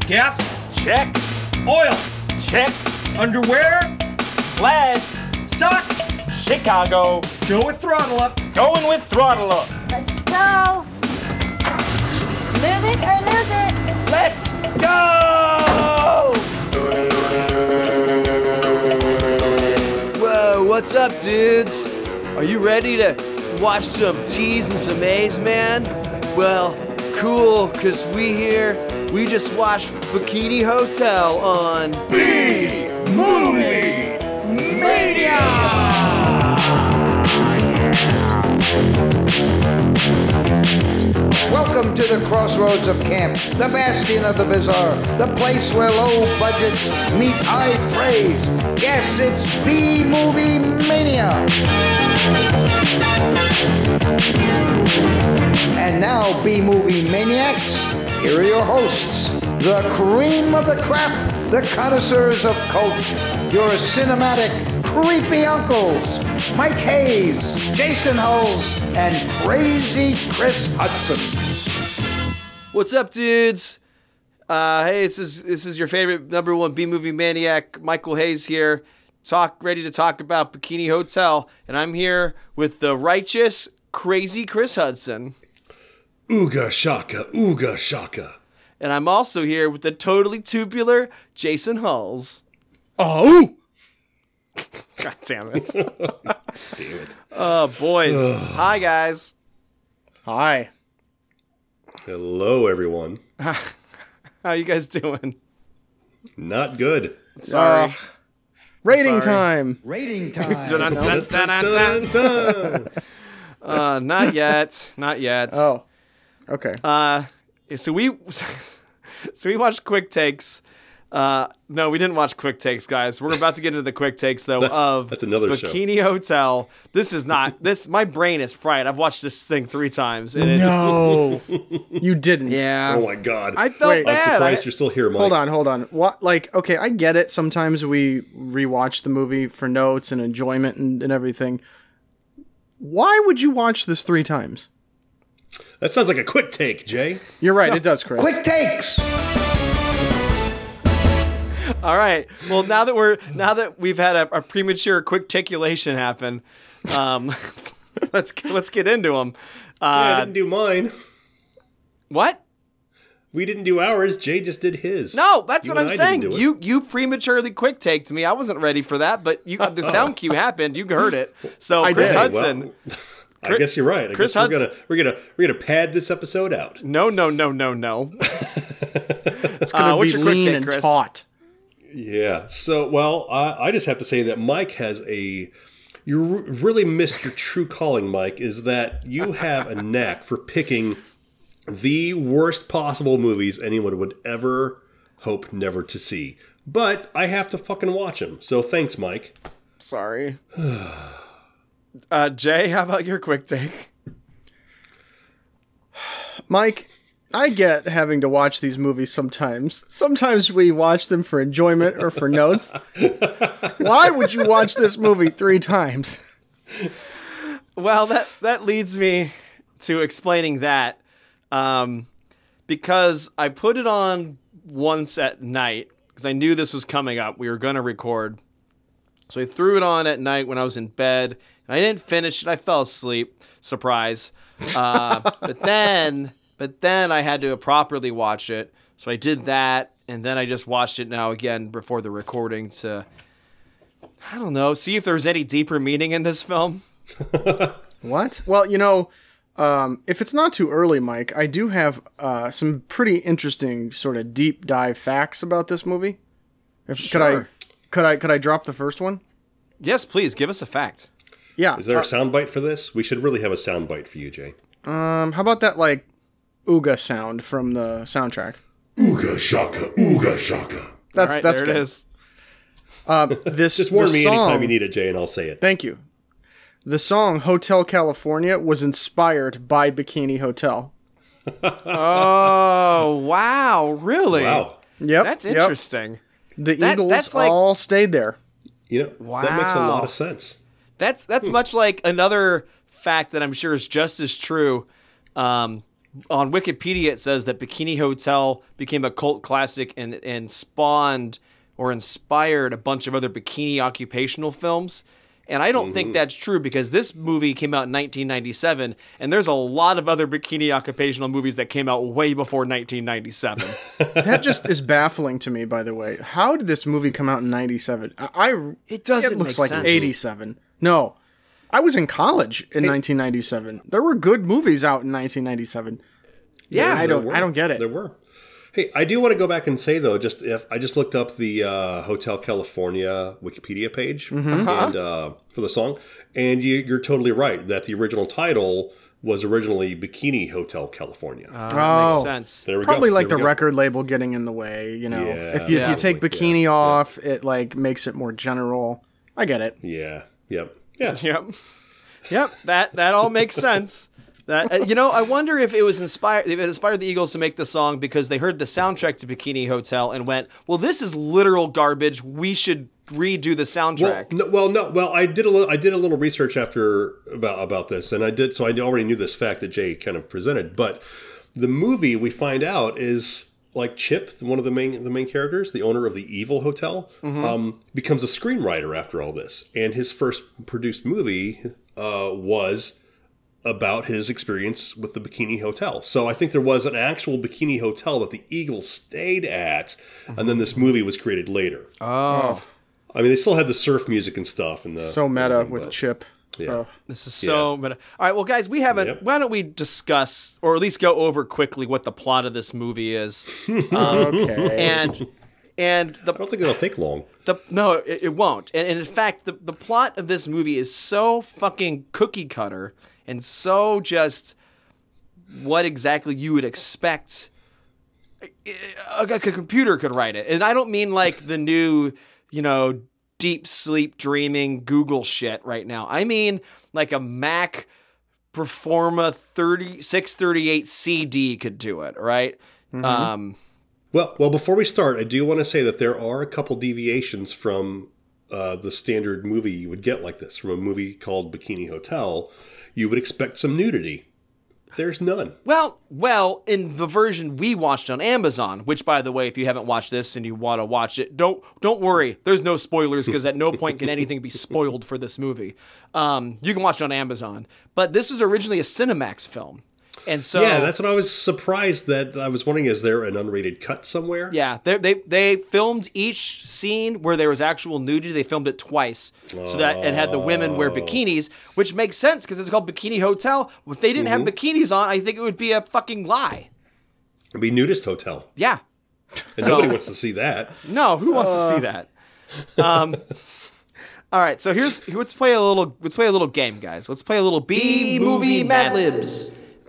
Gas? Check. Oil? Check. Underwear? Flag. Socks? Chicago. Go with throttle up. Going with throttle up. Let's go. Move it or lose it. Let's go! Whoa, what's up, dudes? Are you ready to watch some T's and some A's, man? Well, cool, because we just watched Bikini Hotel on B-Movie Mania! Welcome to the crossroads of camp, the bastion of the bizarre, the place where low budgets meet high praise. Yes, it's B-Movie Mania. And now, B-Movie Maniacs, here are your hosts, the cream of the crap, the connoisseurs of cult, your cinematic creepy uncles, Mike Hayes, Jason Hulls, and crazy Chris Hudson. What's up, dudes? Hey, this is your favorite number one B-Movie Maniac, Michael Hayes here. Ready to talk about Bikini Hotel, and I'm here with the righteous, crazy Chris Hudson. Ooga shaka, ooga shaka. And I'm also here with the totally tubular Jason Hulls. Oh! God damn it. Damn it. Oh, boys. Hi, guys. Hi. Hello, everyone. How you guys doing? Not good. Sorry. Rating Sorry. time. Rating time. Dun, dun, dun, dun, dun. Not yet. Not yet. Oh. Okay. So we watched quick takes. No, we didn't watch quick takes, guys. We're about to get into the quick takes though of that's another show. Bikini Hotel. This is not this. My brain is fried. I've watched this thing 3 times. And No. You didn't. Yeah. Oh my god. I felt Wait. I'm bad. surprised you're still here, Mike. Hold on. What? Like, okay, I get it. Sometimes we rewatch the movie for notes and enjoyment and everything. Why would you watch this 3 times? That sounds like a quick take, Jay. You're right. It does, Chris. Quick takes. All right. Well, now that we've had a premature quick ticulation happen, let's get into them. I didn't do mine. What? We didn't do ours. Jay just did his. No, that's You what and I'm I saying. didn't do it. You prematurely quick taked me. I wasn't ready for that, but the sound cue happened. You heard it. So I Chris did. Hudson. Well, I guess you're right. I Chris guess Hudson- we're gonna pad this episode out. No. It's going to what's be your quick lean take, and Chris? taut. Yeah. So, well, I just have to say that Mike has you really missed your true calling, Mike, is that you have a knack for picking the worst possible movies anyone would ever hope never to see. But I have to fucking watch them. So thanks, Mike. Sorry. Jay, how about your quick take? Mike, I get having to watch these movies sometimes. Sometimes we watch them for enjoyment or for notes. Why would you watch this movie 3 times? Well, that leads me to explaining that. Because I put it on once at night because I knew this was coming up. We were going to record. So I threw it on at night when I was in bed. And I didn't finish it. I fell asleep. Surprise. But then I had to properly watch it. So I did that. And then I just watched it now again before the recording to, I don't know, see if there's any deeper meaning in this film. What? Well, if it's not too early, Mike, I do have some pretty interesting sort of deep dive facts about this movie. Sure. Could I drop the first one? Yes, please, give us a fact. Yeah. Is there a soundbite for this? We should really have a soundbite for you, Jay. How about that like ooga sound from the soundtrack? Ooga shaka, ooga shaka. That's All right, that's there good. it is. This Just warn the me song, anytime you need it, Jay, and I'll say it. Thank you. The song Hotel California was inspired by Bikini Hotel. Oh, wow. Really? Wow. Yep. That's yep. interesting. The That- Eagles that's like- all stayed there. That makes a Wow. lot of sense. That's much like another fact that I'm sure is just as true. on Wikipedia it says that Bikini Hotel became a cult classic and spawned or inspired a bunch of other bikini occupational films. And I don't think that's true because this movie came out in 1997, and there's a lot of other bikini occupational movies that came out way before 1997. That just is baffling to me, by the way. How did this movie come out in 97? It doesn't It looks make like sense. 87. No. I was in college in 1997. There were good movies out in 1997. Yeah, I There don't get it. There were. Hey, I do want to go back and say though, I just looked up the Hotel California Wikipedia page and for the song, and you're totally right that the original title was originally Bikini Hotel California. Makes sense. There we Probably go. like There the we go. record label getting in the way, you know. Yeah, if you take probably, bikini yeah. off, it like makes it more general. I get it. Yeah. Yep. Yeah. Yep. That all makes sense. That I wonder if it was inspired. If it inspired the Eagles to make the song because they heard the soundtrack to Bikini Hotel and went, "Well, this is literal garbage. We should redo the soundtrack." Well, I did a little research after about this, and I already knew this fact that Jay kind of presented. But the movie we find out is like Chip, one of the main characters, the owner of the Evil Hotel, becomes a screenwriter after all this, and his first produced movie was about his experience with the Bikini Hotel. So I think there was an actual Bikini Hotel that the Eagles stayed at, and then this movie was created later. Oh. I mean, they still had the surf music and stuff. And So meta with Chip. Yeah. This is so meta. All right, well, guys, we have Yep. Why don't we discuss, or at least go over quickly, what the plot of this movie is? Okay. and I don't think it'll take long. No, it won't. And in fact, the plot of this movie is so fucking cookie cutter and so just what exactly you would expect a computer could write it. And I don't mean like the new, deep sleep dreaming Google shit right now. I mean like a Mac Performa 638 CD could do it, right? Well, before we start, I do want to say that there are a couple deviations from the standard movie you would get like this. From a movie called Bikini Hotel, you would expect some nudity. There's none. Well, in the version we watched on Amazon, which, by the way, if you haven't watched this and you want to watch it, don't worry. There's no spoilers because at no point can anything be spoiled for this movie. You can watch it on Amazon. But this was originally a Cinemax film. And so, Yeah, that's what I was surprised that I was wondering, is there an unrated cut somewhere? yeah, they filmed each scene where there was actual nudity. They filmed it twice, so that it had the women wear bikinis, which makes sense because it's called Bikini Hotel. If they didn't have bikinis on, I think it would be a fucking lie. It'd be Nudist Hotel. Yeah, And nobody wants to see that. no, who wants to see that? All right, so let's play a little game, guys. Let's play a little B movie Mad Libs.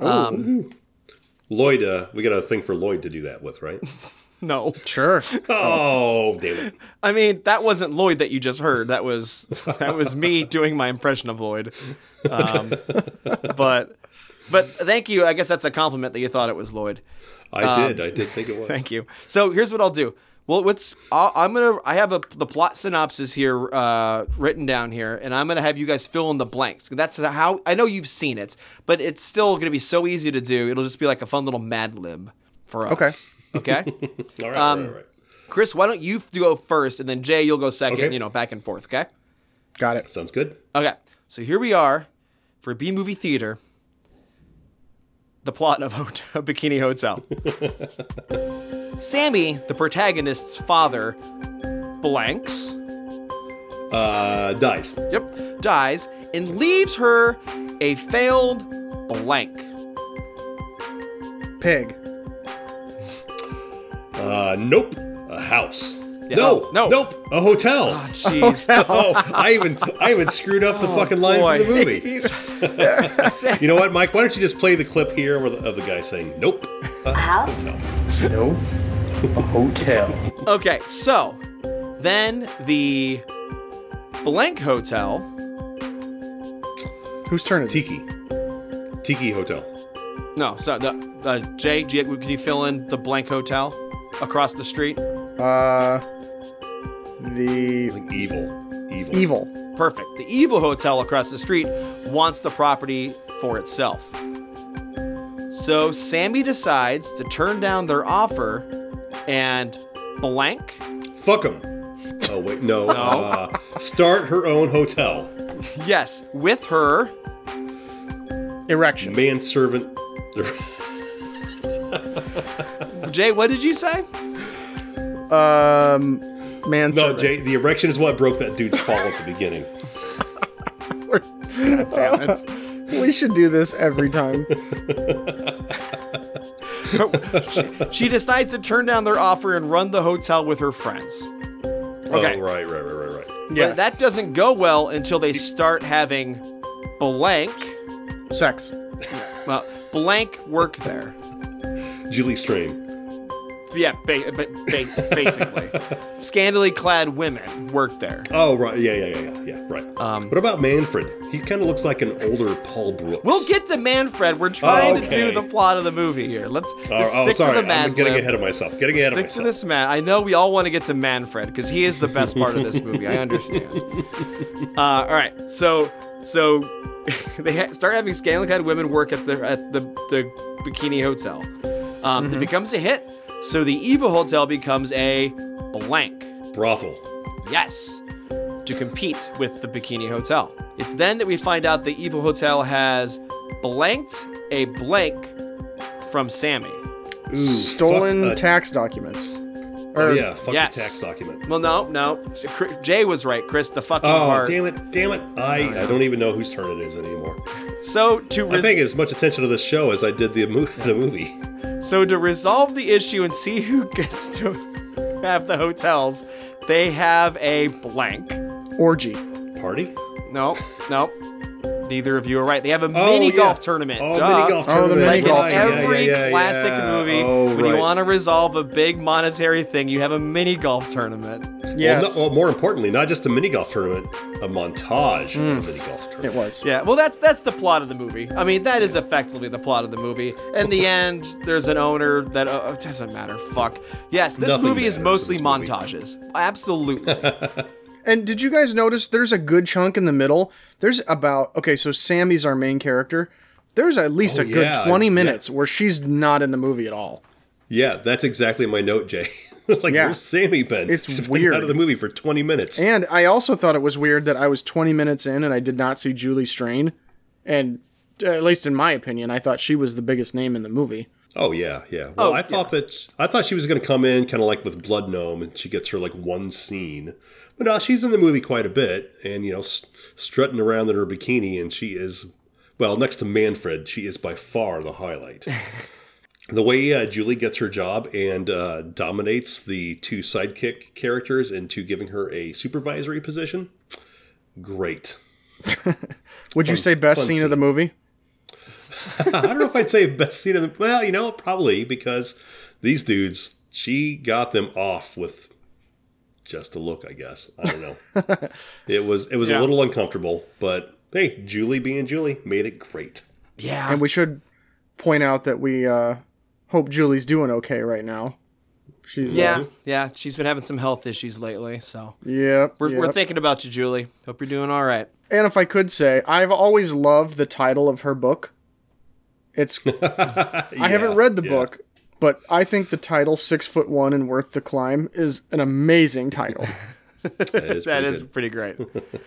Lloyd, we got a thing for Lloyd to do that with, right? No. Sure. Oh, damn it. I mean, that wasn't Lloyd that you just heard. That was me doing my impression of Lloyd. But thank you. I guess that's a compliment that you thought it was Lloyd. I did think it was. Thank you. So here's what I'll do. Well, I have the plot synopsis here written down here, and I'm gonna have you guys fill in the blanks. That's how I know you've seen it, but it's still gonna be so easy to do. It'll just be like a fun little Mad Lib for us. Okay. All right, all right. Chris, why don't you go first, and then Jay, you'll go second. Okay. Back and forth. Okay. Got it. Sounds good. Okay. So here we are for B movie theater. The plot of Bikini Hotel. Sammy, the protagonist's father, blanks. Dies. Yep. Dies and leaves her a failed blank. Pig. Nope. A house. Yeah. No. No. Nope. A hotel. Oh, jeez. Oh, I even screwed up the fucking line boy. for the movie. You know what, Mike? Why don't you just play the clip here of the guy saying nope? A house? No. A hotel. Okay, so then the blank hotel. Whose turn is it? Tiki Hotel. No, so Jay, can you fill in the blank hotel across the street? The Like evil. evil. Perfect. The evil hotel across the street wants the property for itself. So Sammy decides to turn down their offer and blank. Fuck them. Oh, wait, no. Start her own hotel. Yes, with her. Erection. Manservant. Jay, what did you say? Man. No, Jay, the erection is what broke that dude's fall at the beginning. Damn it. We should do this every time. She decides to turn down their offer and run the hotel with her friends. Okay. Oh, right. Yes. But that doesn't go well until they start having blank. Sex. Well, blank work there. Julie Strain. Yeah, basically. Scantily clad women work there. Oh, right. Yeah, right. What about Manfred? He kind of looks like an older Paul Brooks. We'll get to Manfred. We're trying to do okay. the plot of the movie here. Let's stick sorry. to the Mad I'm getting Lib. ahead of myself. Stick to this man. I know we all want to get to Manfred because he is the best part of this movie. I understand. All right, so they start having scantily clad women work at the Bikini Hotel. It becomes a hit, so the Evil Hotel becomes a blank. Brothel. Yes, to compete with the Bikini Hotel. It's then that we find out the Evil Hotel has blanked a blank from Sammy. Ooh, Stolen tax documents. Fuck yes. the tax document. Well, no. Jay was right, Chris. The fucking Oh, part. damn it. I don't even know whose turn it is anymore. So I'm paying as much attention to this show as I did the movie. So to resolve the issue and see who gets to have the hotels, they have a blank. Orgy. Party? No. Neither of you are right. They have a mini golf tournament. Oh, Duh. mini golf tournament. the mini Like in golf every classic movie, when you right. want to resolve a big monetary thing, you have a mini golf tournament. Yes. Well, more importantly, not just a mini golf tournament, a montage of a mini golf tournament. It was. Yeah, well, that's the plot of the movie. I mean, that is effectively the plot of the movie. In the end, there's an owner that it doesn't matter. Fuck. Yes, this Nothing movie is matters mostly in this movie. montages. Absolutely. And did you guys notice there's a good chunk in the middle? There's so Sammy's our main character. There's at least a good yeah, 20 yeah. minutes where she's not in the movie at all. Yeah, that's exactly my note, Jay. Yeah. Where's Sammy been? It's She's been weird. out of the movie for 20 minutes. And I also thought it was weird that I was 20 minutes in and I did not see Julie Strain. And at least in my opinion, I thought she was the biggest name in the movie. Oh yeah. Well, I thought she was going to come in kind of like with Blood Gnome, and she gets her like one scene. But no, she's in the movie quite a bit, and strutting around in her bikini, and she is, well, next to Manfred, she is by far the highlight. The way Julie gets her job and dominates the two sidekick characters into giving her a supervisory position, great. Would you say best fun scene of scene. the movie? I don't know if I'd say best scene of the... Well, probably, because these dudes, she got them off with just a look, I guess. I don't know. It was a little uncomfortable, but hey, Julie being Julie made it great. Yeah. And we should point out that we hope Julie's doing okay right now. She's Yeah. She's been having some health issues lately, so we're thinking about you, Julie. Hope you're doing all right. And if I could say, I've always loved the title of her book. It's I haven't read the book, but I think the title 6'1" and Worth the Climb is an amazing title. That is pretty great.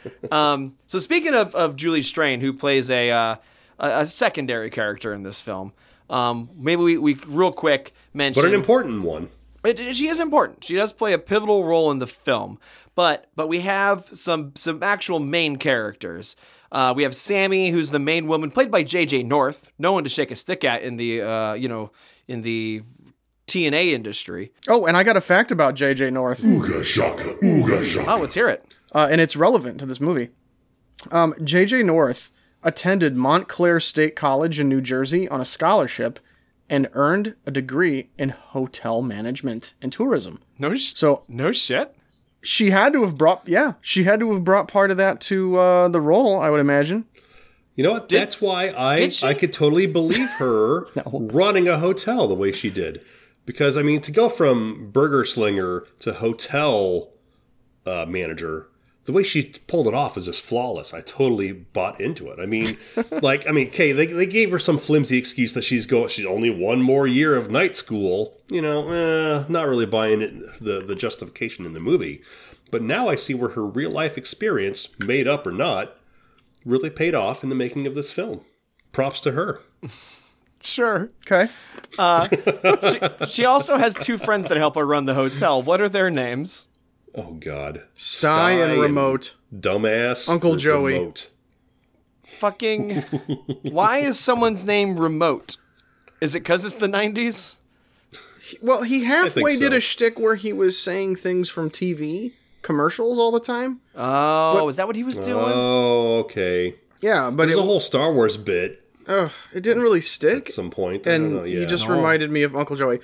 So speaking of Julie Strain, who plays a secondary character in this film, maybe we real quick mention. But an important one. She is important. She does play a pivotal role in the film, but we have some actual main characters. We have Sammy, who's the main woman, played by J.J. North. No one to shake a stick at in the in the TNA industry. Oh, and I got a fact about J.J. North. Ooga shaka, ooga shaka. Oh, let's hear it. And it's relevant to this movie. J.J. North attended Montclair State College in New Jersey on a scholarship and earned a degree in hotel management and tourism. No shit. She had to have brought part of that to the role, I would imagine. You know what? That's why I could totally believe her running a hotel the way she did. Because, to go from burger slinger to hotel manager, the way she pulled it off is just flawless. I totally bought into it. I mean, okay, they gave her some flimsy excuse that she's only one more year of night school. Not really buying it, the justification in the movie. But now I see where her real life experience, made up or not, really paid off in the making of this film. Props to her. Sure. Okay. She also has two friends that help her run the hotel. What are their names? Oh, God. Sty and Remote. Dumbass. Uncle Joey. Remote. Fucking. Why is someone's name Remote? Is it because it's the 90s? Well, he halfway so. did a shtick where he was saying things from TV commercials all the time. Oh, is that what he was doing? Oh, okay. Yeah, but There's a whole Star Wars bit it didn't really stick. at some point. I And don't know, yeah. he just reminded me of Uncle Joey.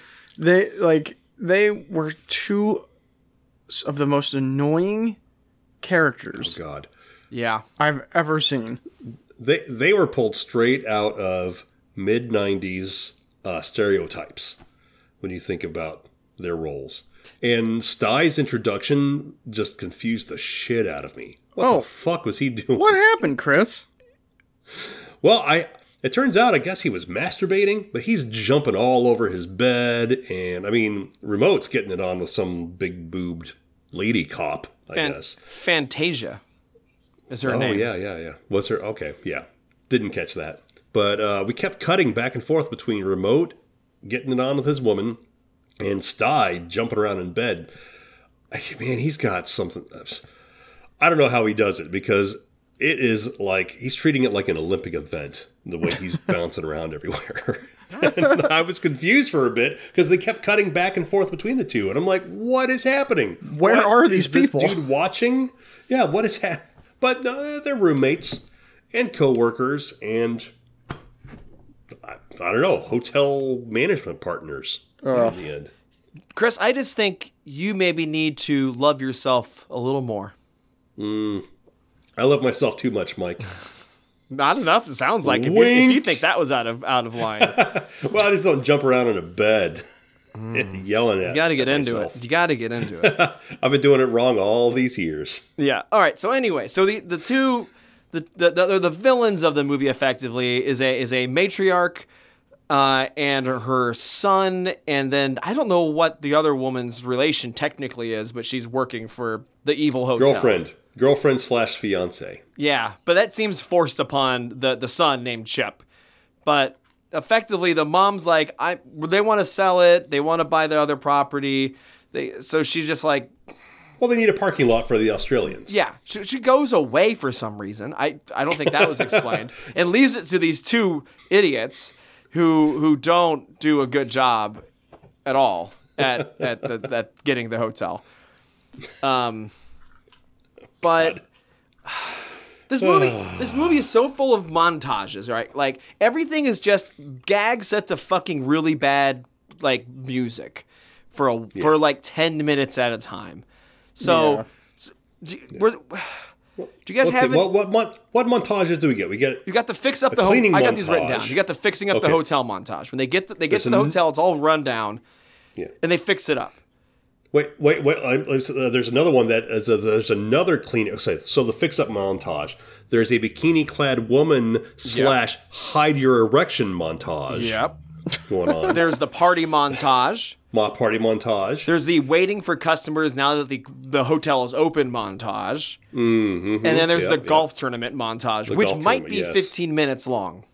They were two of the most annoying characters God. Yeah. I've ever seen. They were pulled straight out of mid-90s stereotypes when you think about their roles. And Stye's introduction just confused the shit out of me. What the fuck was he doing? What happened, Chris? Well, it turns out I guess he was masturbating, but he's jumping all over his bed, and I mean, Remote's getting it on with some big boobed lady cop, I guess. Fantasia is her name. Oh, yeah. What's her? Okay, yeah. Didn't catch that. But we kept cutting back and forth between Remote getting it on with his woman and Sty jumping around in bed. Man, he's got something. I don't know how he does it, because it is like he's treating it like an Olympic event, the way he's bouncing around everywhere. And I was confused for a bit because they kept cutting back and forth between the two. And I'm like, what is happening? Where are these Is this people? dude watching? Yeah, what is happening? But they're roommates and co-workers and, I don't know, hotel management partners in the end. Chris, I just think you maybe need to love yourself a little more. I love myself too much, Mike. Not enough, it sounds like. If Wink. you think that was out of line. Well, I just don't jump around in a bed yelling at You got to get into myself. it. You got to get into it. I've been doing it wrong all these years. Yeah. All right. So anyway, so the villains of the movie effectively is a matriarch and her son, and then I don't know what the other woman's relation technically is, but she's working for the evil hotel. Girlfriend / fiance. Yeah, but that seems forced upon the son named Chip. But effectively, the mom's like, they want to sell it. They want to buy the other property. So she's just like, Well, they need a parking lot for the Australians. yeah, she goes away for some reason. I don't think that was explained, and leaves it to these two idiots who don't do a good job at all at getting the hotel. But this movie is so full of montages, right? Like everything is just gags set to fucking really bad like music for like 10 minutes at a time. So, do you guys have it? What montages do we get? You got the fix up a the hotel. cleaning I got these written montage. down. You got the fixing up the Okay. hotel montage. When they get to the hotel, it's all run down, Yeah. and they fix it up. Wait. There's another one that is there's another cleaning. So the fix-up montage. There's a bikini-clad woman / hide your erection montage. Yep. Going on. There's the party montage. Party montage. There's the waiting for customers now that the hotel is open montage. And then there's the golf tournament montage, which golf might tournament, be yes. 15 minutes long.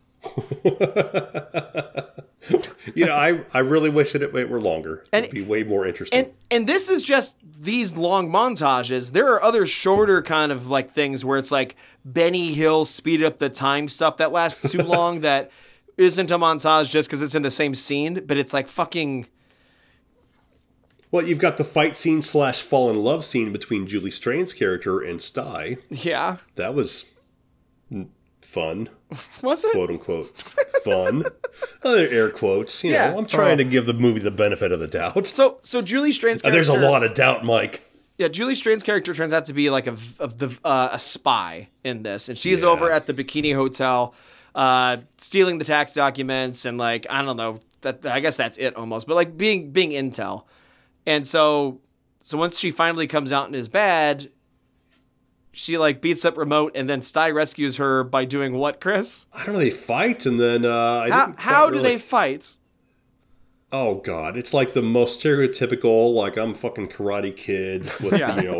I really wish that it were longer. It'd be way more interesting. And this is just these long montages. There are other shorter kind of like things where it's like Benny Hill speed up the time stuff that lasts too long that isn't a montage just because it's in the same scene, but it's like fucking... Well, you've got the fight scene / fall in love scene between Julie Strain's character and Sty. Yeah. That was fun, Was it? quote unquote. Fun. Other air quotes. You Yeah. know, I'm trying to give the movie the benefit of the doubt. So Julie Strain's character... There's a lot of doubt, Mike. Yeah, Julie Strain's character turns out to be like a spy in this, and she's over at the Bikini Hotel, stealing the tax documents, and like I don't know, I guess that's it almost, but like being intel, and so once she finally comes out and is bad, she like beats up Remote, and then Sty rescues her by doing what, Chris? I don't know. They fight, and then How do they fight? Oh God, it's like the most stereotypical, like I'm fucking Karate Kid with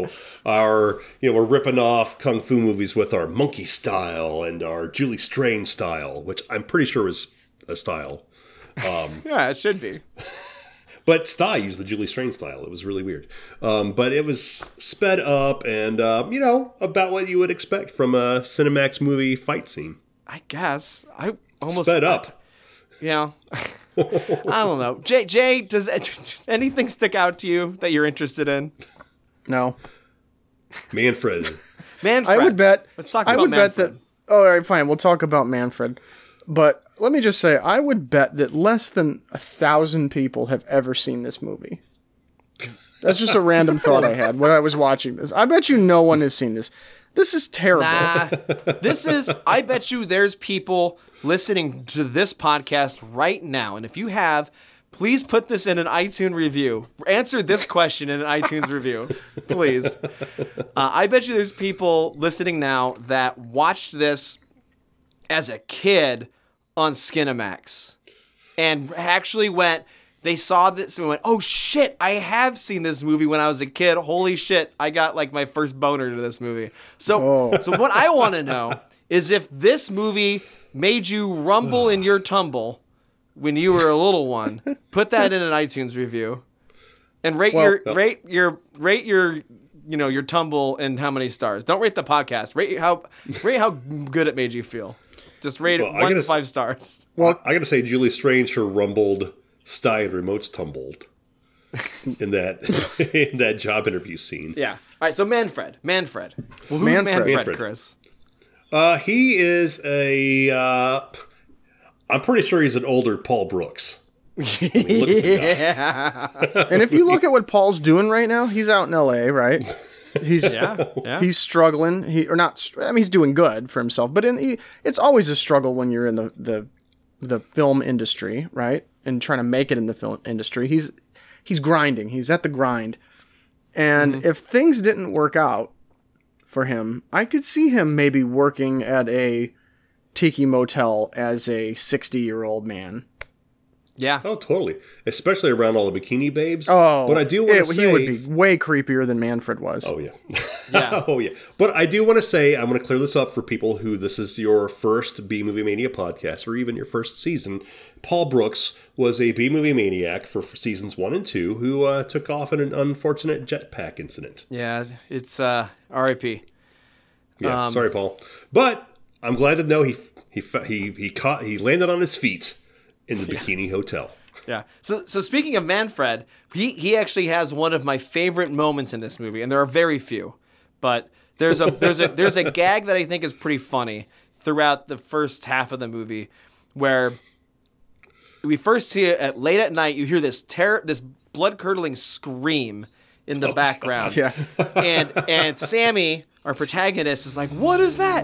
we're ripping off kung fu movies with our monkey style and our Julie Strain style, which I'm pretty sure is a style. Yeah, it should be. But Sty used the Julie Strain style. It was really weird. But it was sped up and, about what you would expect from a Cinemax movie fight scene. I guess. I almost... Sped up. Yeah. I don't know. Jay, does anything stick out to you that you're interested in? No. Manfred. Manfred. I would bet. Let's talk about Manfred. All right, fine. We'll talk about Manfred. But let me just say, I would bet that less than 1,000 people have ever seen this movie. That's just a random thought I had when I was watching this. I bet you no one has seen this. This is terrible. I bet you there's people listening to this podcast right now. And if you have, please put this in an iTunes review. Answer this question in an iTunes review, please. I bet you there's people listening now that watched this as a kid on Skinamax and actually they saw this and went, oh shit, I have seen this movie when I was a kid. Holy shit, I got like my first boner to this movie. So what I want to know is if this movie made you rumble in your tumble when you were a little one, put that in an iTunes review and rate your tumble and how many stars. Don't rate the podcast. Rate how good it made you feel. Just rate it 1 to 5 stars. Well, I gotta say, Julie Strain sure rumbled. Sty and Remote's tumbled in that job interview scene. Yeah. All right. So Manfred. Well, who's Manfred, Chris? He is I'm pretty sure he's an older Paul Brooks. I mean, look at the guy. And if you look at what Paul's doing right now, he's out in LA, right? He's he's struggling. He's doing good for himself, but it's always a struggle when you're in the film industry, right? And trying to make it in the film industry. He's grinding. He's at the grind. And if things didn't work out for him, I could see him maybe working at a tiki motel as a 60-year-old man. Yeah. Oh, totally. Especially around all the bikini babes. Oh, but I do want to say he would be way creepier than Manfred was. Oh yeah. Yeah. Oh yeah. But I do want to say, I'm going to clear this up for people who this is your first B Movie Mania podcast or even your first season. Paul Brooks was a B Movie maniac for seasons 1 and 2 who took off in an unfortunate jetpack incident. Yeah, it's R.I.P. Yeah, sorry, Paul. But I'm glad to know he landed on his feet in the Bikini Hotel. Yeah. So speaking of Manfred, he actually has one of my favorite moments in this movie, and there are very few, but there's a gag that I think is pretty funny throughout the first half of the movie, where we first see it late at night. You hear this blood-curdling scream in the background. Yeah. and Sammy, our protagonist, is like, "What is that?"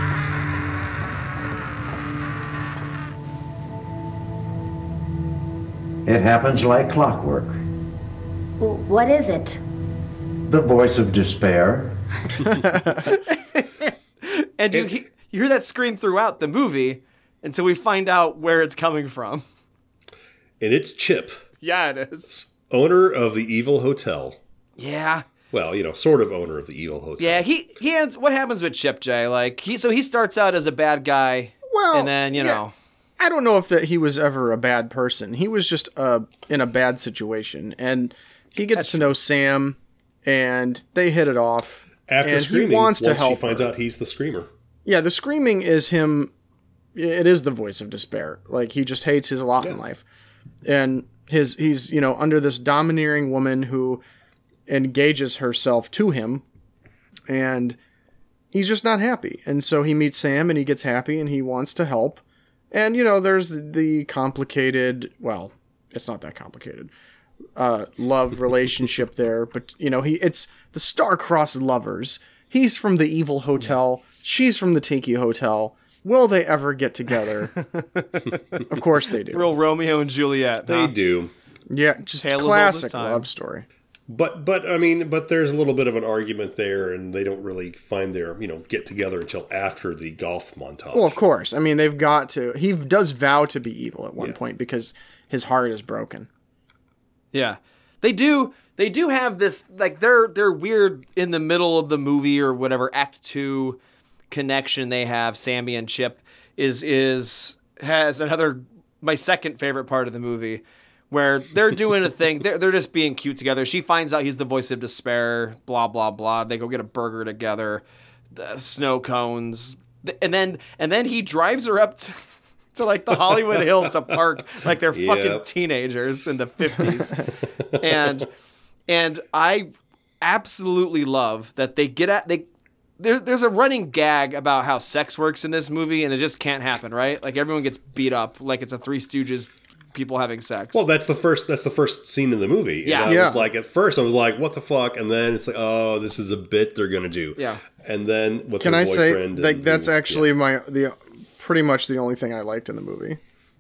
It happens like clockwork. What is it? The voice of despair. And you hear that scream throughout the movie, and so we find out where it's coming from. And it's Chip. Yeah, it is. Owner of the Evil Hotel. Yeah. Well, sort of owner of the Evil Hotel. Yeah, he ends. What happens with Chip, Jay? Like he starts out as a bad guy, and then you know. I don't know if that he was ever a bad person. He was just in a bad situation, and he gets to know Sam, and they hit it off. After and screaming, he wants to once help she finds her. out he's the screamer. Yeah, the screaming is him. It is the voice of despair. Like he just hates his lot in life, and he's under this domineering woman who engages herself to him, and he's just not happy. And so he meets Sam, and he gets happy, and he wants to help. And, there's the complicated, well, it's not that complicated, love relationship there. But, it's the star-crossed lovers. He's from the Evil Hotel. She's from the Tiki Hotel. Will they ever get together? Of course they do. Real Romeo and Juliet. They do. Yeah, just Tale as old as classic time. love story. But I mean, but there's a little bit of an argument there, and they don't really find their get together until after the golf montage. Well, of course. I mean, they've got to. He does vow to be evil at one point because his heart is broken. Yeah. They do have this, like, they're weird in the middle of the movie or whatever Act 2 connection they have. Sammy and Chip has another, my second favorite part of the movie, where they're doing a thing. They're just being cute together. She finds out he's the voice of despair, blah, blah, blah. They go get a burger together, the snow cones. And then he drives her up to like the Hollywood Hills to park like they're fucking teenagers in the 50s. And I absolutely love that they get at, there's a running gag about how sex works in this movie, and it just can't happen, right? Like, everyone gets beat up like it's a Three Stooges people having sex. Well, that's the first scene in the movie. Yeah. And I was like, at first I was like, what the fuck? And then it's like, oh, this is a bit they're gonna do. Yeah. And then with Can her I say boyfriend like that's actually pretty much the only thing I liked in the movie.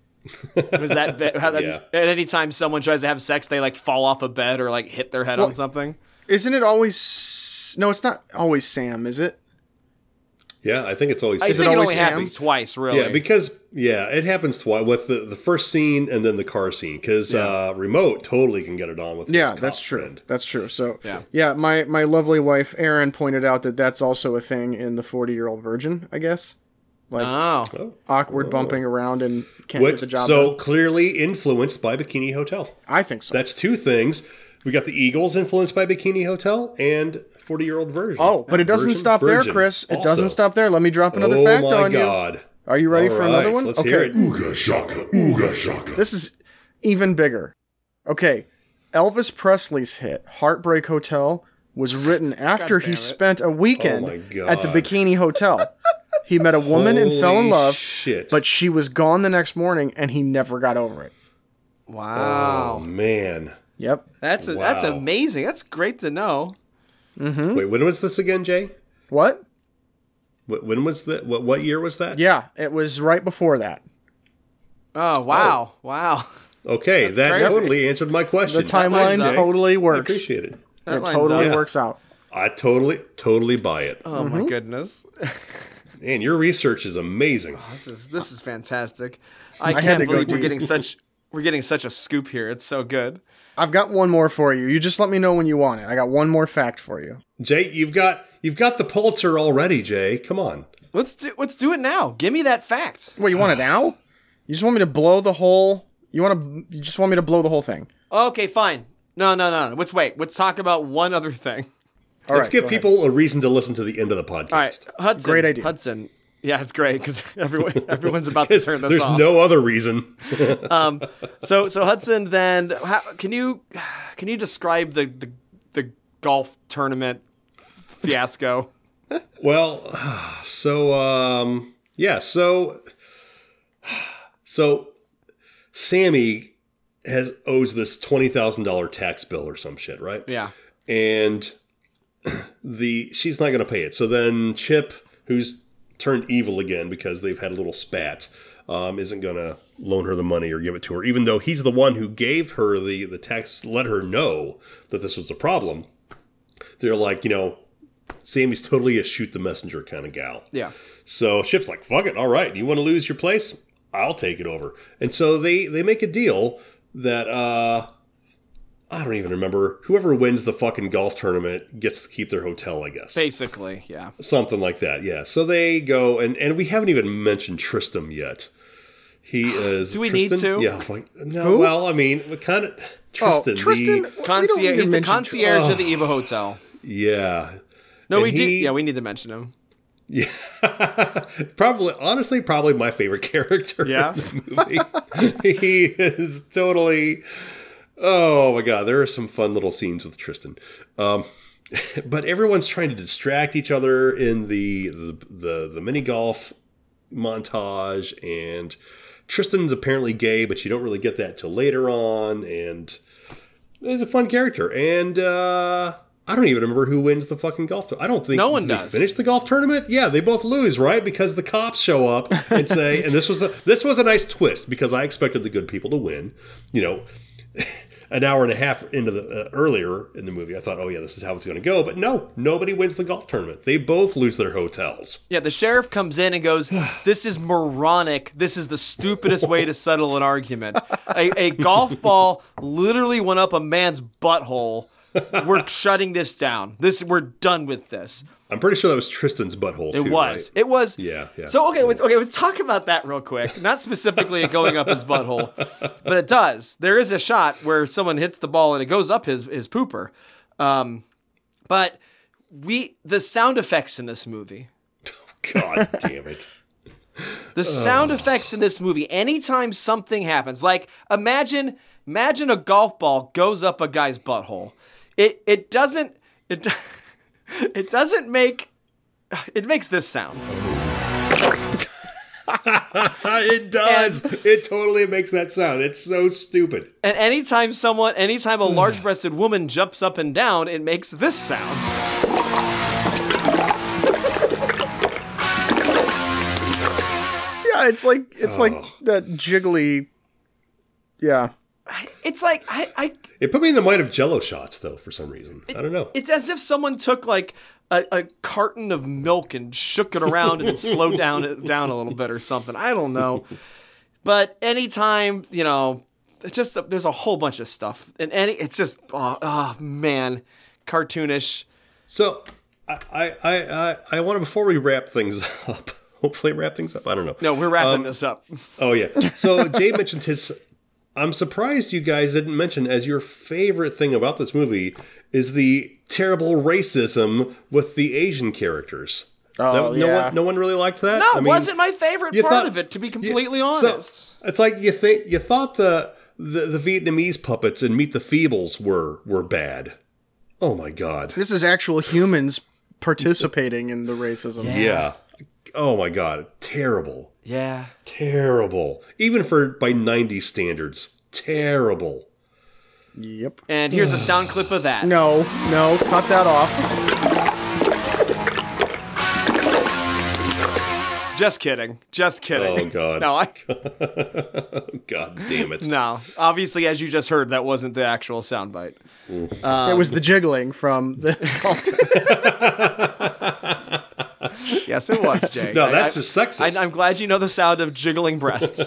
Was that at any time someone tries to have sex, they like fall off a bed or like hit their head on something? Isn't it always? No, it's not always Sam, is it? Yeah, I think it's always. I think it always only Sam? happens twice, really. Yeah, because it happens twice with the first scene and then the car scene. Because Remote totally can get it on with. His cop that's true. friend. That's true. So yeah, my lovely wife Erin pointed out that that's also a thing in the 40-Year-Old Virgin, I guess. Like awkward bumping around and can't get the job done. Clearly influenced by Bikini Hotel. I think so. That's two things. We got the Eagles influenced by Bikini Hotel and 40-Year-Old Virgin. Oh, but it doesn't stop there, Chris. It doesn't stop there. Let me drop another fact on you. Oh my God. Are you ready for another one? Let's hear it. Ooga shaka, ooga shaka. This is even bigger. Okay. Elvis Presley's hit, Heartbreak Hotel, was written after he spent a weekend at the Bikini Hotel. He met a woman and fell in love, but she was gone the next morning, and he never got over it. Wow. Oh, man. Yep. That's amazing. That's great to know. Mm-hmm. Wait, when was this again, Jay? What? When was that? What year was that? Yeah, it was right before that. Oh, wow. Wow. Okay, that crazy. totally answered my question. The timeline I totally works. appreciate it. It totally works out. I totally buy it. Oh, my goodness. Man, your research is amazing. This is fantastic. I can't believe we're getting such a scoop here. It's so good. I've got one more for you. You just let me know when you want it. I got one more fact for you. Jay, you've got the Pulitzer already, Jay. Come on. Let's do it now. Give me that fact. What, you want it now? You just want me to blow the whole... You just want me to blow the whole thing? Okay, fine. No. Let's wait. Let's talk about one other thing. Let's give people a reason to listen to the end of the podcast. All right, Hudson. Great idea. Hudson. Yeah, it's great because everyone's about to turn this There's off. no other reason. So Hudson, then can you describe the golf tournament fiasco? Well, so Sammy owes this $20,000 tax bill or some shit, right? Yeah. And she's not going to pay it. So then Chip, who's turned evil again because they've had a little spat, isn't going to loan her the money or give it to her, even though he's the one who gave her the text, let her know that this was a problem. They're like, Sammy's totally a shoot the messenger kind of gal. Yeah. So Chip's like, fuck it, all right, you want to lose your place? I'll take it over. And so they make a deal that, I don't even remember. Whoever wins the fucking golf tournament gets to keep their hotel, I guess. Basically, yeah. Something like that, yeah. So they go, and we haven't even mentioned Tristan yet. He is. Do we Tristan? need to? Yeah. No. Who? Well, I mean, what kind of Tristan? Tristan. Concierge. He's the concierge of the Evo Hotel. Yeah. No, we do. Yeah, we need to mention him. Yeah. Probably my favorite character in the movie. He is totally. Oh my God, there are some fun little scenes with Tristan. But everyone's trying to distract each other in the mini golf montage, and Tristan's apparently gay, but you don't really get that till later on, and he's a fun character. And I don't even remember who wins the fucking golf tournament. I don't think no one they does. finish the golf tournament. Yeah, they both lose, right? Because the cops show up and say, and this was a nice twist because I expected the good people to win. an hour and a half into the earlier in the movie, I thought, oh yeah, this is how it's going to go. But no, nobody wins the golf tournament. They both lose their hotels. Yeah, the sheriff comes in and goes, "This is moronic. This is the stupidest way to settle an argument. A golf ball literally went up a man's butthole. We're shutting this down. We're done with this." I'm pretty sure that was Tristan's butthole, too. It was. Right? It was. Yeah. So, let's talk about that real quick. Not specifically it going up his butthole, but it does. There is a shot where someone hits the ball and it goes up his pooper. But the sound effects in this movie. God damn it. The sound effects in this movie, anytime something happens, like imagine a golf ball goes up a guy's butthole. It makes this sound. It does. It totally makes that sound. It's so stupid. And anytime a large-breasted woman jumps up and down, it makes this sound. Yeah, it's like that jiggly. Yeah. It's like It put me in the mind of Jello shots, though, for some reason. I don't know. It's as if someone took like a carton of milk and shook it around and then slowed down a little bit or something. I don't know. But anytime, it's just there's a whole bunch of stuff. And it's just oh man, cartoonish. So I want to, before we wrap things up, hopefully wrap things up. I don't know. No, we're wrapping this up. Oh yeah. So Jay mentioned I'm surprised you guys didn't mention as your favorite thing about this movie is the terrible racism with the Asian characters. Oh, yeah. No one really liked that? No, it wasn't my favorite part of it, to be completely honest. So, it's like you thought the Vietnamese puppets in Meet the Feebles were bad. Oh my God. This is actual humans participating in the racism. Yeah. Oh my God. Terrible. Yeah. Terrible. Even by 90s standards. Terrible. Yep. And here's a sound clip of that. No, cut that off. Just kidding. Oh God. No, God damn it. No. Obviously, as you just heard, that wasn't the actual soundbite. It was the jiggling from the Yes, it was, Jay. No, that's just sexist. I'm glad you know the sound of jiggling breasts.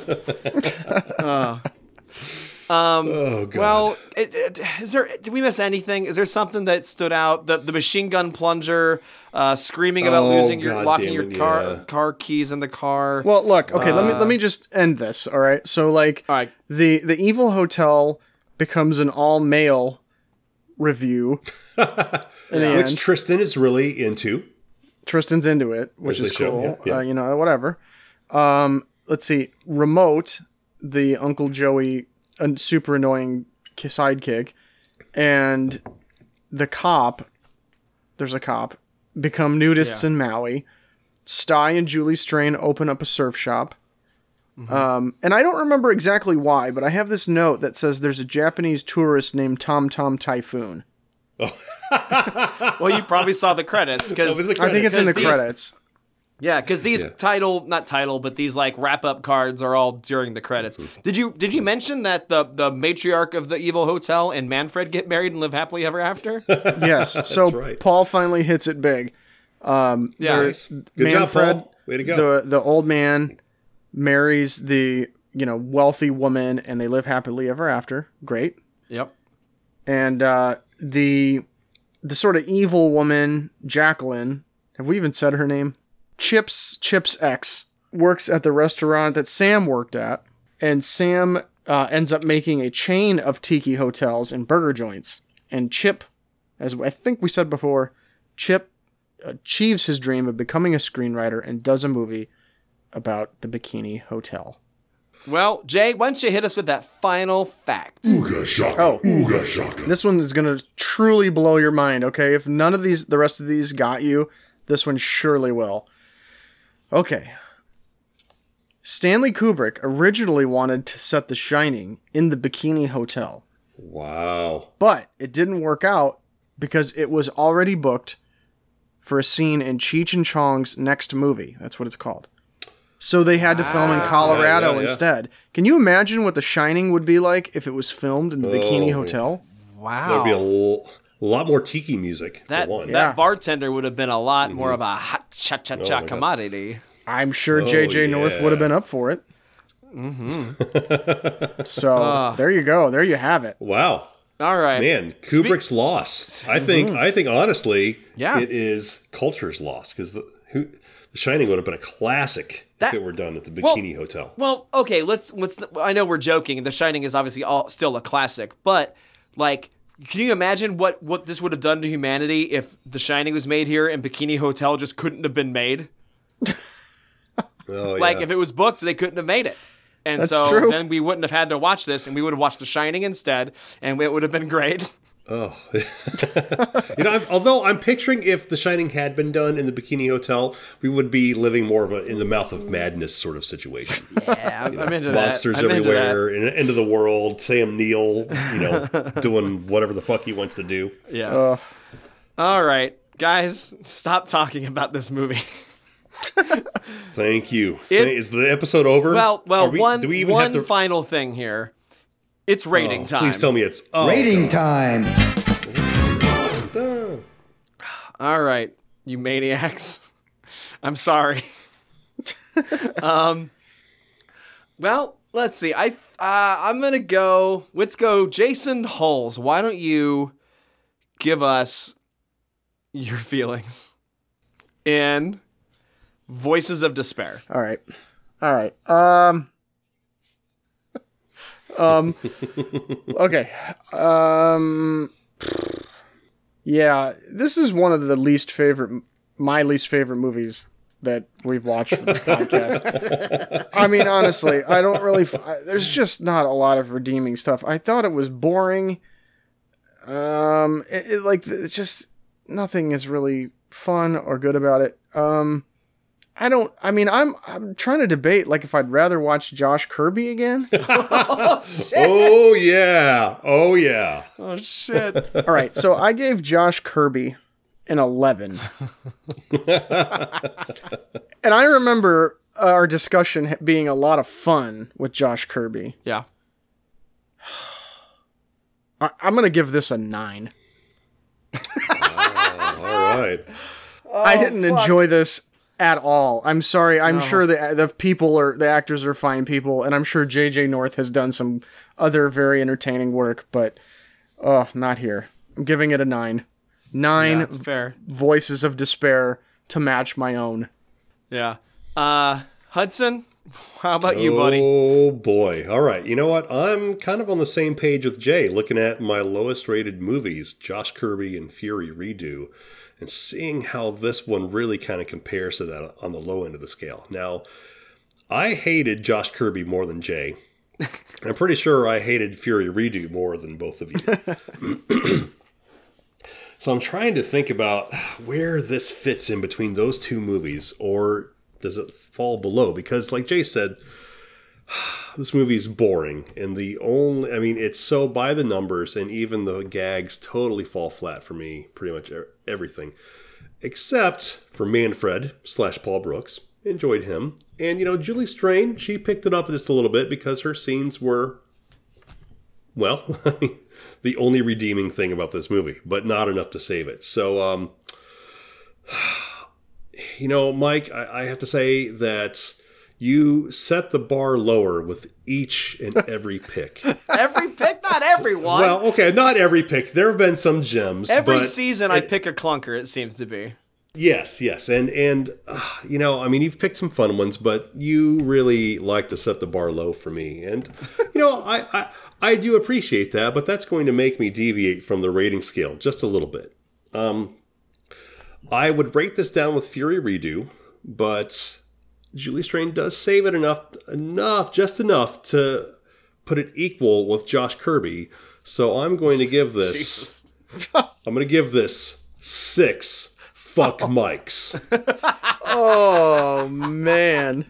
Oh God. Well, did we miss anything? Is there something that stood out? The machine gun plunger, screaming about locking your car keys in the car. Well, look, okay, let me just end this, all right? So, like, all right. the evil hotel becomes an all-male review. Which Tristan is really into. Tristan's into it, which is cool. Yeah. Whatever. Let's see. Remote, the Uncle Joey, super annoying sidekick, and the cop, there's a cop, become nudists in Maui. Sty and Julie Strain open up a surf shop. Mm-hmm. And I don't remember exactly why, but I have this note that says there's a Japanese tourist named Tom Tom Typhoon. Oh. Well, you probably saw the credits because I think it's in the credits. Yeah, because these but these like wrap up cards are all during the credits. Mm-hmm. Did you mention that the matriarch of the evil hotel and Manfred get married and live happily ever after? Yes. So right. Paul finally hits it big. Good Manfred, job, Paul. Way to go. The old man marries the wealthy woman, and they live happily ever after. Great. Yep. And the sort of evil woman, Jacqueline, have we even said her name? Chip's ex works at the restaurant that Sam worked at, and Sam ends up making a chain of tiki hotels and burger joints. And Chip, as I think we said before, Chip achieves his dream of becoming a screenwriter and does a movie about the Bikini Hotel. Well, Jay, why don't you hit us with that final fact? Ooga shaka. Oh. Ooga shaka. This one is going to truly blow your mind, okay? If none of the rest of these got you, this one surely will. Okay. Stanley Kubrick originally wanted to set The Shining in the Bikini Hotel. Wow. But it didn't work out because it was already booked for a scene in Cheech and Chong's next movie. That's what it's called. So they had to film in Colorado Yeah. instead. Can you imagine what The Shining would be like if it was filmed in the Bikini Hotel? There'd be a lot more tiki music. That for one. that bartender would have been a lot more of a hot cha-cha-cha God. commodity. I'm sure J.J. North would have been up for it. So there you go. There you have it. Wow. All right. Man, Kubrick's loss. I think honestly, Yeah. it is culture's loss because The Shining would have been a classic if it were done at the Bikini Hotel. Well, okay, let's I know we're joking. The Shining is obviously still a classic, but like can you imagine what this would have done to humanity if The Shining was made here and Bikini Hotel just couldn't have been made? Like if it was booked, they couldn't have made it. And That's so true. then we wouldn't have had to watch this, and we would have watched The Shining instead, and it would have been great. Oh, although I'm picturing if The Shining had been done in the Bikini Hotel, we would be living more of a in the mouth of madness sort of situation. Yeah, I'm into that. Monsters I'm into everywhere, end of the world. Sam Neill, doing whatever the fuck he wants to do. that. Yeah. All right, guys, stop talking about this movie. Thank you. Is the episode over? Well, do we even one have to? final thing here. It's rating time. Please tell me it's Rating time. All right, you maniacs. I'm sorry. Well, let's see. I'm gonna go. Let's go, Jason Hulls. Why don't you give us your feelings in Voices of Despair? All right. Okay. Yeah, this is one of my least favorite movies that we've watched for this podcast. I mean, honestly, I don't really. There's just not a lot of redeeming stuff. I thought it was boring. It's just nothing is really fun or good about it. I'm trying to debate like if I'd rather watch Josh Kirby again. Oh yeah. Oh shit! All right, so I gave Josh Kirby an 11. And I remember our discussion being a lot of fun with Josh Kirby. Yeah. I'm going to give this a 9. All right. I didn't enjoy this at all. I'm sorry. I'm sure the people or the actors are fine people, and I'm sure J.J. North has done some other very entertaining work, but not here. I'm giving it a 9. 9 That's fair. Voices of Despair to match my own. Yeah. Hudson, how about you, buddy? Oh boy. All right. You know what? I'm kind of on the same page with Jay, looking at my lowest rated movies, Josh Kirby and Fury Redo, and seeing how this one really kind of compares to that on the low end of the scale. Now, I hated Josh Kirby more than Jay. I'm pretty sure I hated Fury Redo more than both of you. So I'm trying to think about where this fits in between those two movies, or does it fall below? Because like Jay said, this movie is boring, and it's so by the numbers, and even the gags totally fall flat for me, pretty much everything. Except for Manfred / Paul Brooks. Enjoyed him. And, Julie Strain, she picked it up just a little bit because her scenes were, well, the only redeeming thing about this movie, but not enough to save it. So, Mike, I have to say that you set the bar lower with each and every pick. Every pick? Not everyone. Well, okay, not every pick. There have been some gems. Every but season I pick a clunker, it seems to be. Yes. And you've picked some fun ones, but you really like to set the bar low for me. And, I do appreciate that, but that's going to make me deviate from the rating scale just a little bit. I would rate this down with Fury Redo, but Julie Strain does save it just enough to put it equal with Josh Kirby. So I'm going to give this. I'm going to give this 6 fuck mics. Oh, man.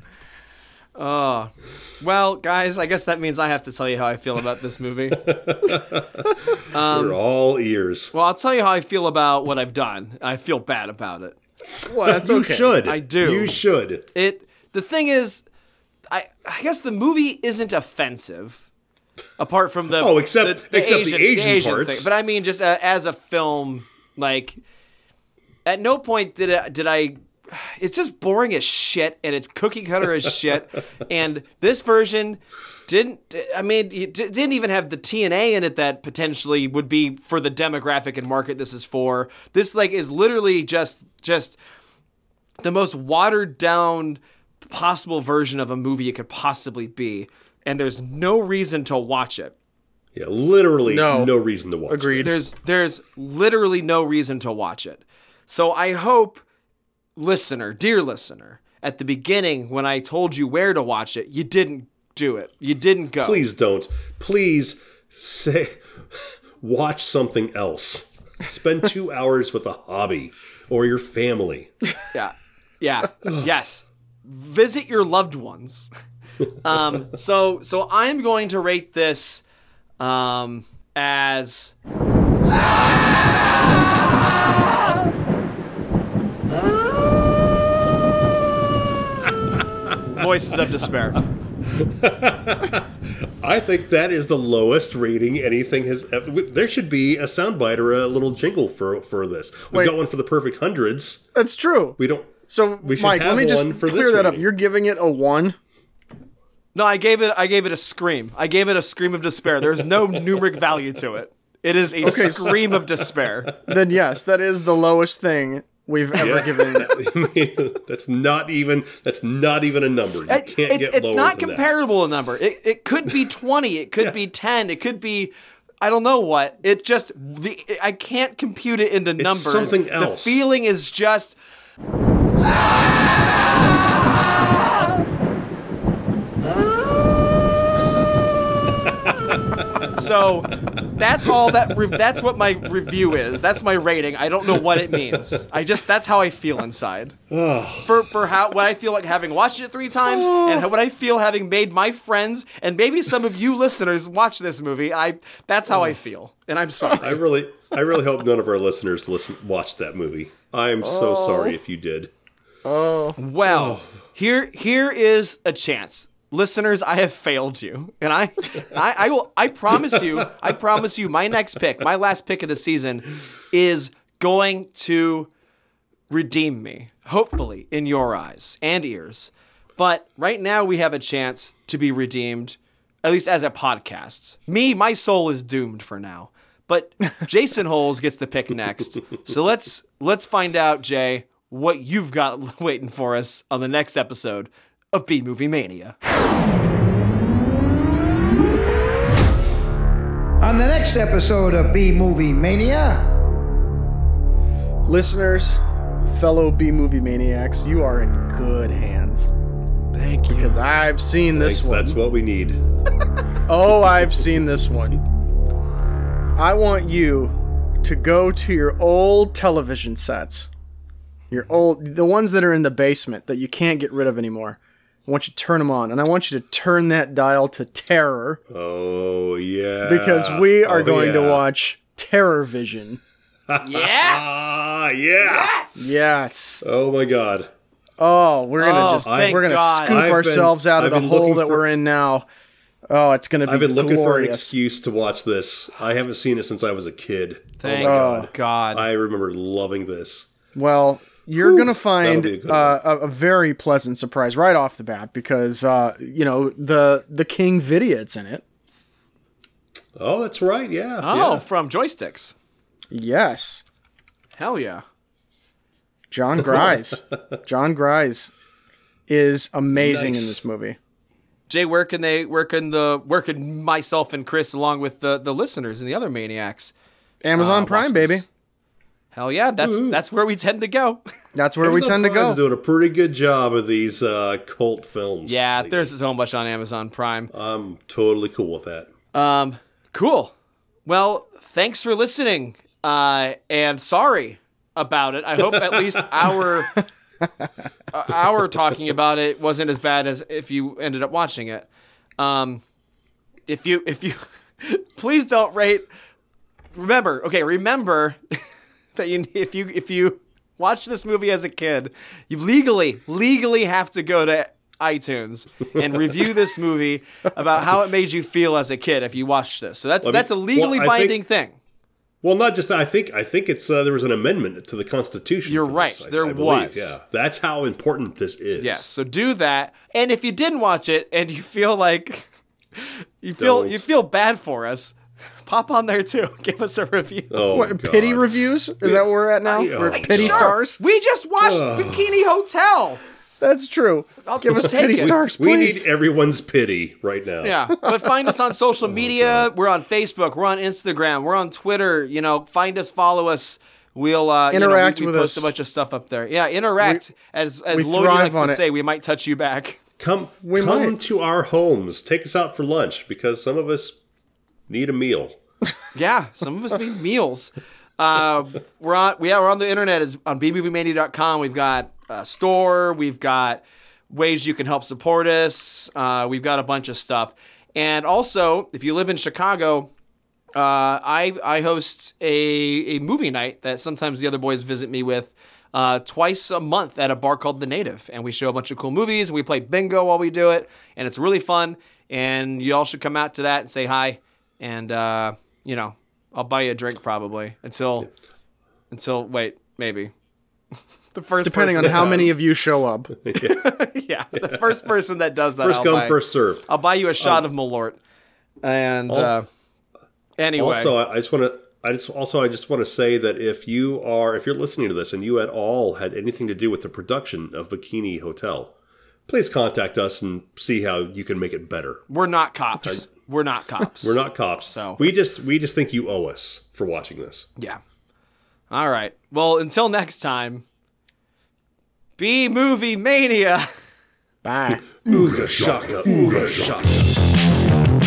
Well, guys, I guess that means I have to tell you how I feel about this movie. We're all ears. Well, I'll tell you how I feel about what I've done. I feel bad about it. Well, that's okay. You should. I do. You should. the thing is, I guess the movie isn't offensive, apart from the except the Asian parts. thing. But I mean, just as a film, like, at no point did I. It's just boring as shit, and it's cookie cutter as shit. And this version didn't even have the TNA in it that potentially would be for the demographic and market this is for. This like is literally just the most watered down possible version of a movie it could possibly be, and there's no reason to watch it. Yeah, literally no reason to watch it. Agreed. There's literally no reason to watch it. So I hope, dear listener, at the beginning when I told you where to watch it, you didn't do it. You didn't go. Please don't. Please watch something else. Spend 2 hours with a hobby or your family. Yeah. Yes. Visit your loved ones. So I'm going to rate this as Voices of Despair. I think that is the lowest rating anything has ever. There should be a soundbite or a little jingle for this. We've got one for the Perfect Hundreds. That's true. We don't. So, we should Mike, have let me just one for clear this that up. rating. You're giving it a 1? No, I gave it a scream. I gave it a scream of despair. There's no numeric value to it. It is a scream of despair. Then yes, that is the lowest thing we've ever given. That's not even a number. You can't get lower It's not than comparable a number. It could be 20. It could be 10. It could be, I don't know what. It just I can't compute it into numbers. Something else. The feeling is just. So that's all that's what my review is. That's my rating. I don't know what it means. That's how I feel inside. for what I feel like having watched it 3 times and what I feel having made my friends and maybe some of you listeners watch this movie. That's how I feel. And I'm sorry. I really hope none of our listeners watched that movie. I am so sorry if you did. Well, here is a chance. Listeners, I have failed you. And I promise you my next pick, my last pick of the season is going to redeem me, hopefully, in your eyes and ears. But right now we have a chance to be redeemed, at least as a podcast. My soul is doomed for now. But Jason Holes gets the pick next. So let's find out, Jay, what you've got waiting for us on the next episode of B-Movie Mania. On the next episode of B-Movie Mania. Listeners, fellow B-Movie maniacs, you are in good hands. Thank you. Because I've seen this one. That's what we need. Oh, I've seen this one. I want you to go to your old television sets. The ones that are in the basement that you can't get rid of anymore. I want you to turn them on, and I want you to turn that dial to terror. Oh, yeah. Because we are going to watch Terror Vision. Yes! Yes. Oh, my God. Oh, we're gonna scoop ourselves out of the hole that we're in now. Oh, it's gonna be I've been looking for an glorious. excuse to watch this. I haven't seen it since I was a kid. Thank God. I remember loving this. Well, you're going to find that'll be a good one. a very pleasant surprise right off the bat because, the King Vidiot's in it. Oh, that's right. Yeah. Oh, from Joysticks. Yes. Hell yeah. John Grise. John Grise is amazing in this movie. Jay, where can myself and Chris along with the listeners and the other maniacs? Amazon Prime, baby. Hell yeah, that's where we tend to go. That's where we tend to go. Prime's doing a pretty good job of these cult films. Yeah, there's so much on Amazon Prime. I'm totally cool with that. Cool. Well, thanks for listening. And sorry about it. I hope at least our talking about it wasn't as bad as if you ended up watching it. If you please don't rate. Remember that if you watch this movie as a kid, you legally have to go to iTunes and review this movie about how it made you feel as a kid if you watched this. So that's a legally binding thing. Well, not just that. I think it's there was an amendment to the Constitution. You're for right. this, There I believe. was. Yeah, that's how important this is. Yes. So do that. And if you didn't watch it and you feel like you feel bad for us, pop on there too. Give us a review. Oh, What, God. pity reviews? Is that where we're at now? We're at pity stars? We just watched Bikini Hotel. That's true. Give us pity stars, We please. need everyone's pity right now. Yeah, but find us on social media. We're on Facebook. We're on Instagram. We're on Twitter. Find us, follow us. We'll Interact we with post us. a bunch of stuff up there. Yeah, interact. As we Lodi thrive likes on to it. say, we might touch you back. Come might. to our homes. Take us out for lunch because some of us need a meal. Yeah, some of us need meals. We're on the internet is on bmoviemania.com. We've got a store. We've got ways you can help support us. We've got a bunch of stuff. And also, if you live in Chicago, I host a movie night that sometimes the other boys visit me with twice a month at a bar called The Native. And we show a bunch of cool movies. We play bingo while we do it. And it's really fun. And you all should come out to that and say hi. And, I'll buy you a drink probably until wait, maybe. The first Depending on person how that many does. of you show up. Yeah, the first person that does that, First come, first serve. I'll buy you a shot of Malort. And anyway, Also, I just want to say that if you're listening to this and you at all had anything to do with the production of Bikini Hotel, please contact us and see how you can make it better. we're not cops. We're not cops. We're not cops. So- we just think you owe us for watching this. Yeah. All right. Well, until next time, be movie mania. Bye. Ooga shaka, ooga shaka.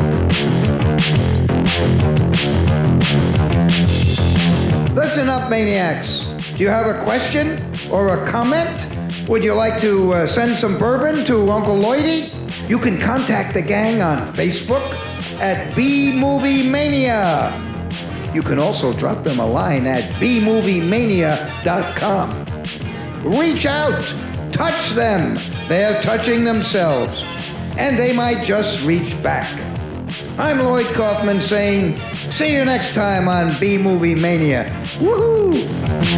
Listen up, maniacs. Do you have a question or a comment? Would you like to send some bourbon to Uncle Lloydie? You can contact the gang on Facebook at bmoviemania. You can also drop them a line at bmoviemania.com. Reach out, touch them. They're touching themselves, and they might just reach back. I'm Lloyd Kaufman saying, see you next time on B-Movie Mania. Woohoo!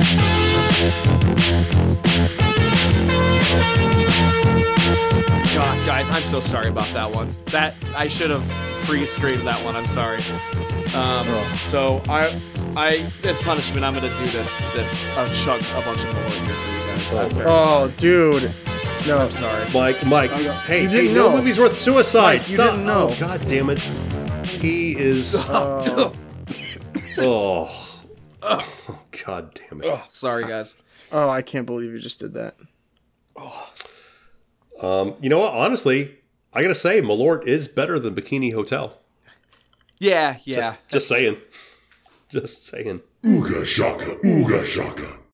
God, guys, I'm so sorry about that one. That I should have freeze screened that one. I'm sorry. So I as punishment, I'm gonna do this. Chug a bunch of Malort here for you guys. I'm very Oh, dude. No. I'm sorry. Mike, hey, You didn't no know. movie's worth suicide. Mike, you Stop. didn't know. Oh, God damn it. He is. Oh, God damn it. Sorry, guys. Oh, I can't believe you just did that. You know what? Honestly, I gotta say, Malort is better than Bikini Hotel. Yeah. Just saying. Just saying. Ooga shaka, ooga shaka.